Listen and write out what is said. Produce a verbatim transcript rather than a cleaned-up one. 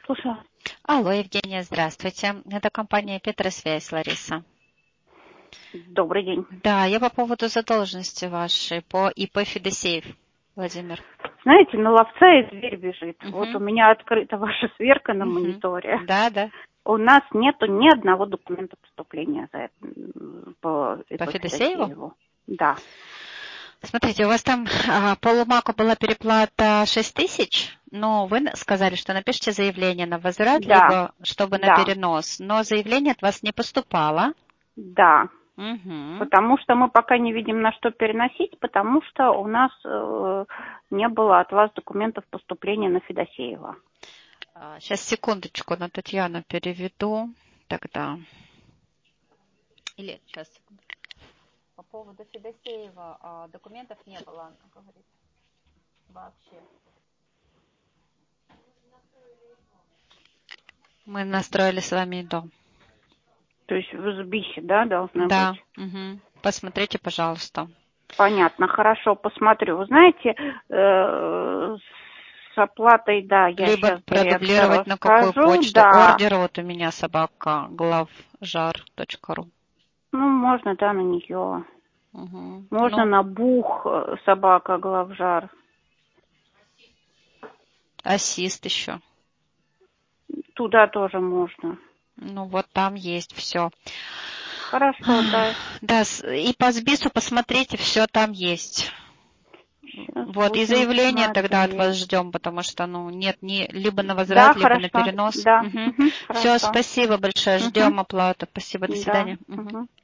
Слушаю. Алло, Евгения, здравствуйте. Это компания Петросвязь, Лариса. Добрый день. Да, я по поводу задолженности вашей по ИП Федосеев, Владимир. Знаете, на ловца и зверь бежит. Угу. Вот у меня открыта ваша сверка на Угу. мониторе. Да, да. У нас нету ни одного документа поступления за это, по ИП По Федосееву? Федосееву. Да. Смотрите, у вас там а, по Лумаку была переплата шесть тысяч, но вы сказали, что напишите заявление на возврат, Да. либо чтобы Да. на перенос, но заявление от вас не поступало. Да. Угу. Потому что мы пока не видим, на что переносить, потому что у нас э, не было от вас документов поступления на Федосеева. А, сейчас, секундочку, на Татьяну переведу тогда. Или, сейчас, секунду. По поводу Федосеева а, документов не было, она говорит, вообще. Мы настроили с вами дом. То есть в Избихе, да, должны Да. быть? Угу. Посмотрите, пожалуйста. Понятно, хорошо, посмотрю. Вы знаете, э, с оплатой, да, я Либо сейчас продублировать директору на какую скажу, почту. да. Ордер вот у меня собака главжар точка ру. Ну, можно, да, на нее. Угу. Можно Ну, на бух собака главжар. ассист еще. Туда тоже можно. Ну, вот там есть все. Хорошо, да. Да, и по СБИСу посмотрите, все там есть. Сейчас Вот, и будем заявление тогда от вас смотреть. ждем, потому что, ну, нет, ни, либо на возврат, Да, либо на хорошо, перенос. да. Угу. Угу, Все, хорошо. спасибо большое, Угу. ждем оплату. Спасибо, до Да. свидания. Угу. Угу.